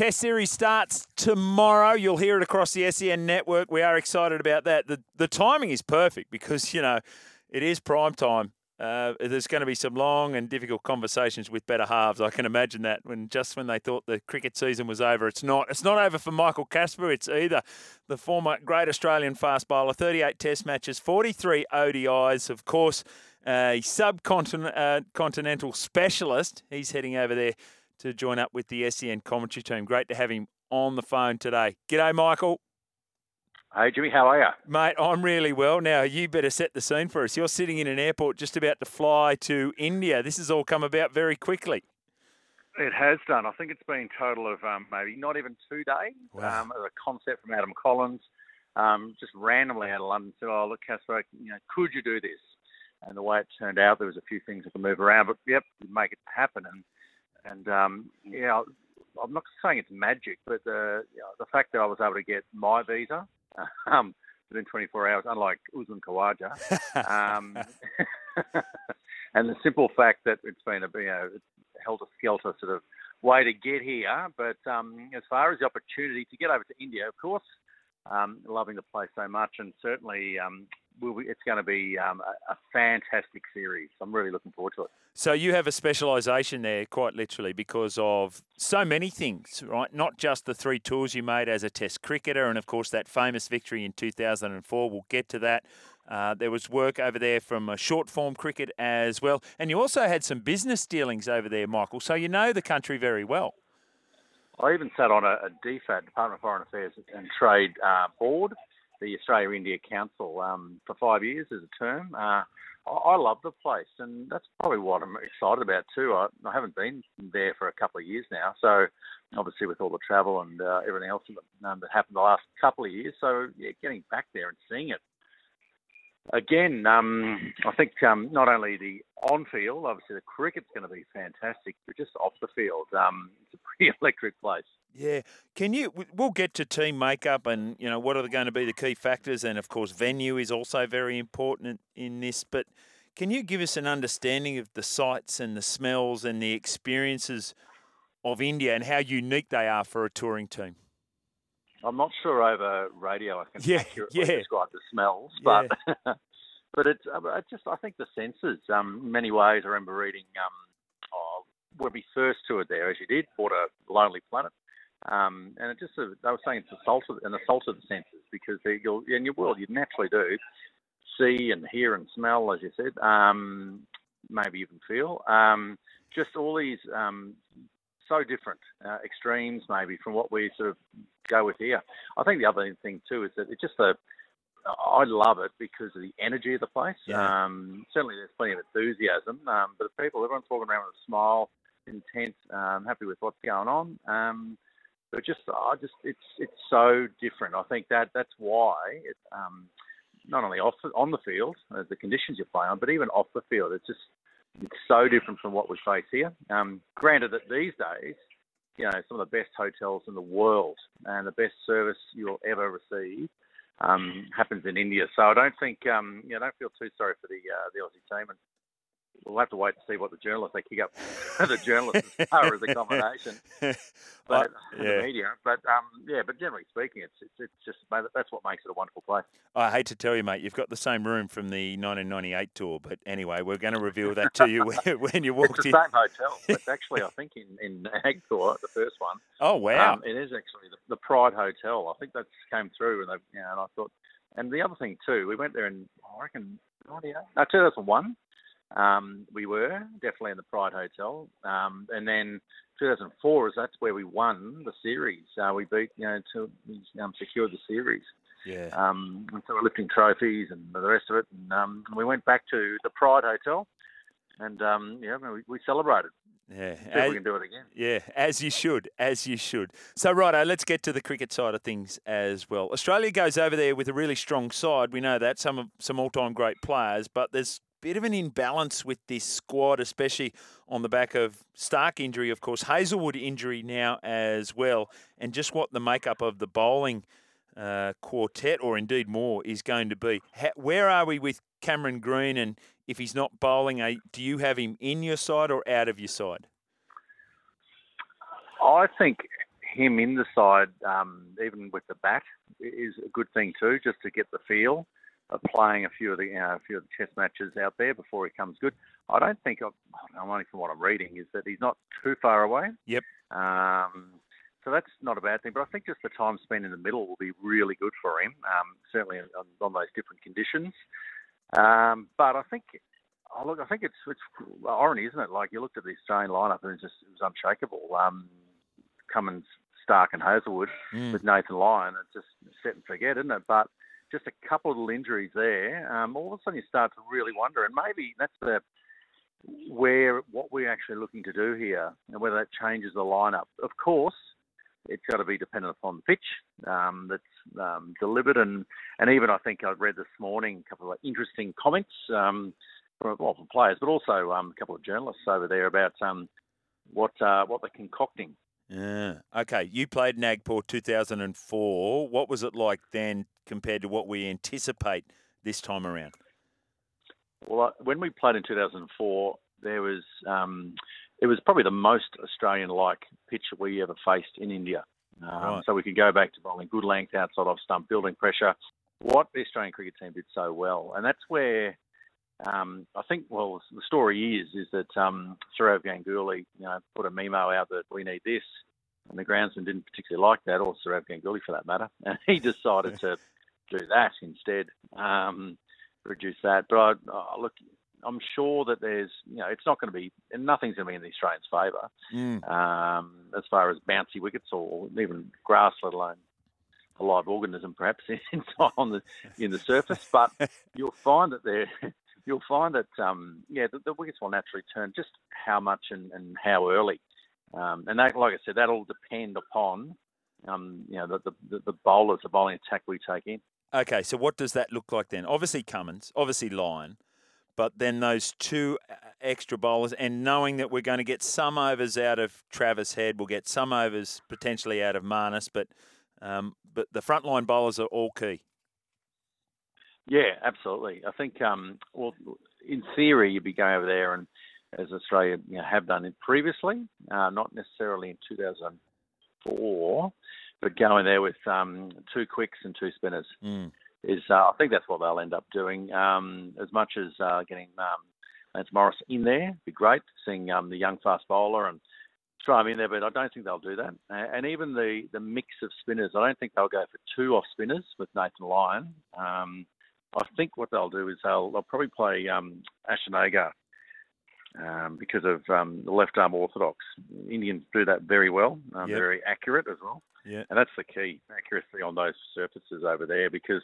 Test series starts tomorrow. You'll hear it across the SEN network. We are excited about that. The timing is perfect because, it is prime time. There's going to be some long and difficult conversations with better halves. I can imagine that when they thought the cricket season was over. It's not. It's not over for Michael Casper. It's either the former great Australian fast bowler, 38 Test matches, 43 ODIs, of course, a subcontinental specialist. He's heading over there to join up with the SEN commentary team. Great to have him on the phone today. G'day, Michael. Hey, Jimmy, how are you? Mate, I'm really well. Now, you better set the scene for us. You're sitting in an airport just about to fly to India. This has all come about very quickly. It has done. I think it's been a total of maybe not even 2 days. Wow. A concept from Adam Collins, just randomly out of London, said, "Oh, look, Casper, could you do this?" And the way it turned out, there was a few things that could move around, but yep, we'd make it happen. And I'm not saying it's magic, but the fact that I was able to get my visa within 24 hours, unlike Usman Khawaja, and the simple fact that it's been a helter-skelter sort of way to get here. But as far as the opportunity to get over to India, of course, loving the place so much, and certainly it's going to be a fantastic series. I'm really looking forward to it. So you have a specialisation there, quite literally, because of so many things, right? Not just the 3 tours you made as a Test cricketer, and of course that famous victory in 2004. We'll get to that. There was work over there from short form cricket as well, and you also had some business dealings over there, Michael. So you know the country very well. I even sat on a DFAT, Department of Foreign Affairs and Trade board, the Australia-India Council, for 5 years as a term. I love the place, and that's probably what I'm excited about too. I haven't been there for a couple of years now, so obviously with all the travel and everything else that happened the last couple of years, so yeah, getting back there and seeing it. Again, I think not only the on-field, obviously the cricket's going to be fantastic, but just off the field, it's a pretty electric place. Yeah. We'll get to team makeup and, what are going to be the key factors. And, of course, venue is also very important in this. But can you give us an understanding of the sights and the smells and the experiences of India and how unique they are for a touring team? I'm not sure over radio I can accurately describe the smells, but but it's just, I think the senses, in many ways, I remember reading when we first toured there, as you did, bought a Lonely Planet. And it just, they were saying it's assault of the senses, because in your world you naturally do see and hear and smell, as you said, maybe even feel. Just all these so different extremes maybe from what we sort of go with here. I think the other thing too is that it's just I love it because of the energy of the place. Yeah. Certainly there's plenty of enthusiasm, but everyone's walking around with a smile, intent, happy with what's going on. But it's so different. I think that's why it, not only on the field, the conditions you play on, but even off the field, it's so different from what we face here. Granted that these days, some of the best hotels in the world and the best service you'll ever receive happens in India. So I don't think, don't feel too sorry for the Aussie team. And we'll have to wait to see what the journalists, they kick up the journalists as far as accommodation, but the media. But but generally speaking, it's just, that's what makes it a wonderful place. I hate to tell you, mate, you've got the same room from the 1998 tour, but anyway, we're going to reveal that to you when you walked in. It's the same hotel. It's actually, I think, in Nagpur, the first one. Oh wow! It is actually the Pride Hotel. I think that came through, and and I thought, and the other thing too, we went there in 2001. We were definitely in the Pride Hotel, and then 2004 that's where we won the series. We beat, secured the series. Yeah. And so we're lifting trophies and the rest of it, and we went back to the Pride Hotel, and we celebrated. Yeah, see if we can do it again. Yeah, as you should. So, righto, let's get to the cricket side of things as well. Australia goes over there with a really strong side. We know that, some all-time great players, but there's bit of an imbalance with this squad, especially on the back of Stark injury, of course, Hazelwood injury now as well, and just what the makeup of the bowling quartet, or indeed more, is going to be. Where are we with Cameron Green, and if he's not bowling, do you have him in your side or out of your side? I think him in the side, even with the bat, is a good thing too, just to get the feel of playing a few of the test matches out there before he comes good. I don't think, I'm only from what I'm reading, is that he's not too far away. Yep. So that's not a bad thing. But I think just the time spent in the middle will be really good for him, certainly on those different conditions. But I think, I think it's irony, isn't it? Like, you looked at the Australian lineup and it was unshakable. Cummins, Stark and Hazelwood with Nathan Lyon, it's just set and forget, isn't it? But just a couple of little injuries there, all of a sudden you start to really wonder, and maybe that's what we're actually looking to do here, and whether that changes the lineup. Of course, it's got to be dependent upon the pitch that's delivered, and even I think I read this morning a couple of interesting comments from players, but also a couple of journalists over there about what they're concocting. Yeah. Okay. You played Nagpur 2004. What was it like then compared to what we anticipate this time around? Well, when we played in 2004, there was it was probably the most Australian-like pitch we ever faced in India. Right. So we could go back to bowling good length outside off stump, building pressure. What the Australian cricket team did so well, and that's where I think. Well, the story is that Sourav Ganguly, put a memo out that we need this, and the groundsman didn't particularly like that, or Sourav Ganguly for that matter, and he decided to do that instead. Reduce that. But look, I'm sure that there's, it's not going to be, and nothing's going to be in the Australians' favour as far as bouncy wickets or even grass, let alone a live organism perhaps in the surface. But you'll find that the wickets will naturally turn. Just how much and how early, and that, like I said, that'll depend upon the bowlers, the bowling attack we take in. Okay, so what does that look like then? Obviously Cummins, obviously Lyon, but then those two extra bowlers, and knowing that we're going to get some overs out of Travis Head, we'll get some overs potentially out of Marnus, but the frontline bowlers are all key. Yeah, absolutely. I think, in theory, you'd be going over there, and as Australia have done it previously, not necessarily in 2004. But going there with two quicks and two spinners is, I think that's what they'll end up doing. As much as getting Lance Morris in there, be great. Seeing the young fast bowler and try him in there, but I don't think they'll do that. And even the mix of spinners, I don't think they'll go for two off spinners with Nathan Lyon. I think what they'll do is they'll probably play Ashton Agar. Because of the left arm orthodox. Indians do that very well, very accurate as well. Yeah. And that's the key, accuracy on those surfaces over there, because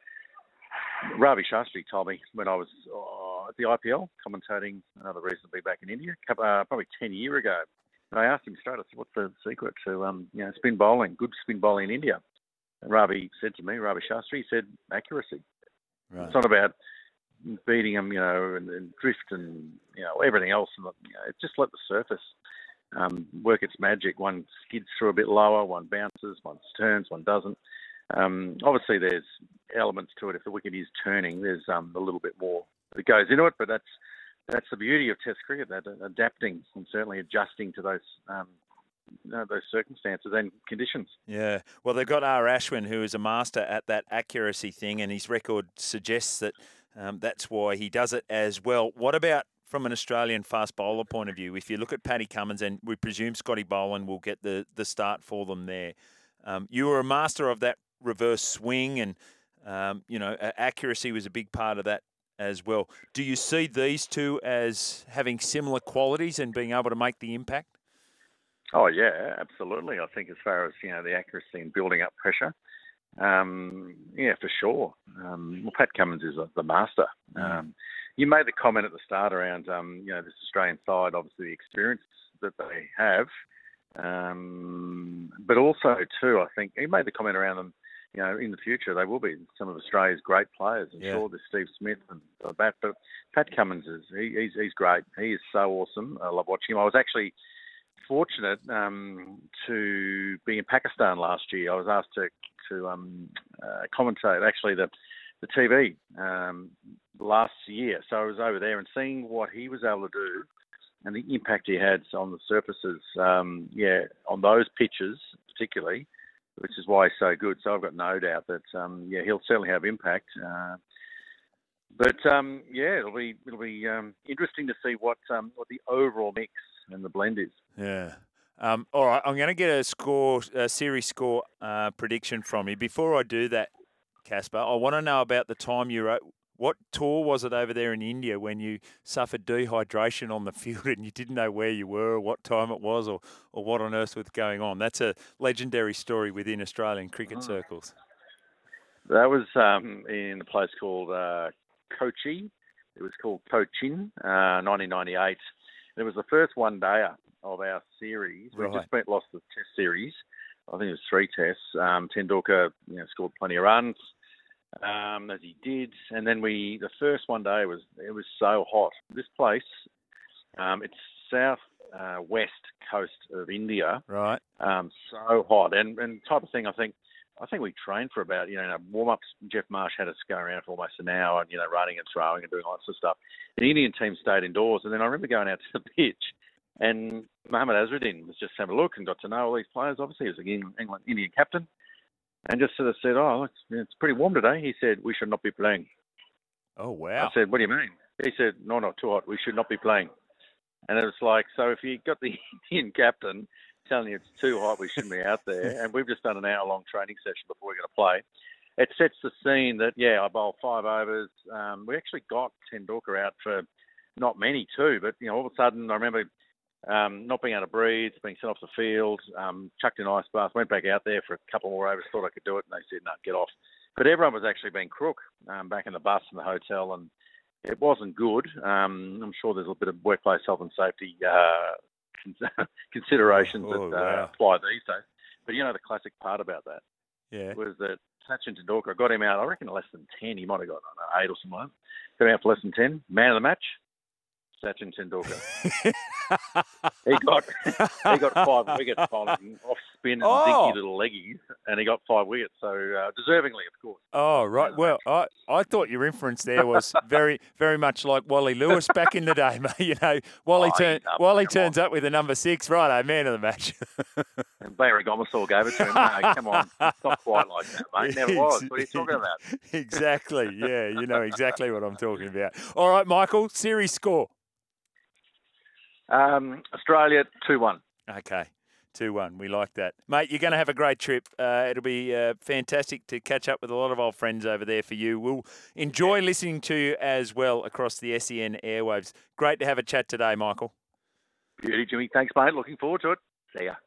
Ravi Shastri told me when I was at the IPL commentating another reasonably back in India, probably 10 years ago. And I asked him straight, I said, what's the secret to spin bowling, good spin bowling in India? And Ravi said to me, Ravi Shastri, he said, accuracy. Right. It's not about beating them, and drift and, everything else. And, just let the surface work its magic. One skids through a bit lower, one bounces, one turns, one doesn't. Obviously, there's elements to it. If the wicket is turning, there's a little bit more that goes into it. But that's the beauty of Test cricket, that adapting and certainly adjusting to those circumstances and conditions. Yeah. Well, they've got R. Ashwin, who is a master at that accuracy thing, and his record suggests that that's why he does it as well. What about from an Australian fast bowler point of view? If you look at Paddy Cummins, and we presume Scotty Boland will get the start for them there, you were a master of that reverse swing, and accuracy was a big part of that as well. Do you see these two as having similar qualities and being able to make the impact? Oh yeah, absolutely. I think as far as the accuracy and building up pressure, for sure. Pat Cummins is the master. You made the comment at the start around this Australian side, obviously the experience that they have, but also too, I think he made the comment around them. In the future, they will be some of Australia's great players. I'm sure there's Steve Smith and that, but Pat Cummins he's great. He is so awesome. I love watching him. I was actually fortunate to be in Pakistan last year. I was asked to commentate actually the TV last year. So I was over there and seeing what he was able to do and the impact he had on the surfaces, on those pitches particularly, which is why he's so good. So I've got no doubt that, he'll certainly have impact. It'll be interesting to see what the overall mix and the blend is. Yeah. All right, I'm going to get a series score prediction from you. Before I do that, Casper, I want to know about the time you wrote. What tour was it over there in India when you suffered dehydration on the field and you didn't know where you were or what time it was or what on earth was going on? That's a legendary story within Australian cricket circles. That was in a place called Kochi. It was called Cochin, 1998. It was the first one-dayer of our series. We just lost the test series. I think it was 3 tests. Tendulkar scored plenty of runs, as he did. And then the first one day was so hot. This place, it's south west coast of India. Right. So hot. And type of thing, I think we trained for about, warm-ups. Jeff Marsh had us go around for almost an hour, running and throwing and doing lots of stuff. The Indian team stayed indoors. And then I remember going out to the pitch and Mohammad Azharuddin was just having a look and got to know all these players. Obviously, he was an Indian captain. And just sort of said, it's pretty warm today. He said, we should not be playing. Oh, wow. I said, what do you mean? He said, no, not too hot. We should not be playing. And it was like, so if you got the Indian captain telling you it's too hot, we shouldn't be out there. And we've just done an hour-long training session before we're going to play. It sets the scene that, I bowled 5 overs. We actually got Tendulkar out for not many too, but, all of a sudden I remember not being able to breathe, being sent off the field, chucked in ice bath, went back out there for a couple more overs, thought I could do it, and they said, no, get off. But everyone was actually being crook back in the bus in the hotel, and it wasn't good. I'm sure there's a bit of workplace health and safety considerations that apply these days. But the classic part about that was that Sachin Tendulkar got him out, I reckon, less than 10. He might have got 8 or something like that. Got him out for less than 10. Man of the match, Sachin Tendulkar. he got 5 wickets bowling off spin and dinky little leggies, and he got 5 wickets. So deservingly, of course. Oh, right. Well, I thought your inference there was very, very much like Wally Lewis back in the day, mate. Wally turns up with a number 6, righto, man of the match. And Barry Gomersall gave it to him. No, come on, it's not quite like that, mate. Never was. What are you talking about? Exactly. Yeah, you know exactly what I'm talking about. All right, Michael, series score. Australia 2-1. Okay, 2-1. We like that. Mate, you're going to have a great trip. It'll be fantastic to catch up with a lot of old friends over there for you. We'll enjoy listening to you as well across the SEN airwaves. Great to have a chat today, Michael. Beauty, Jimmy. Thanks, mate. Looking forward to it. See ya.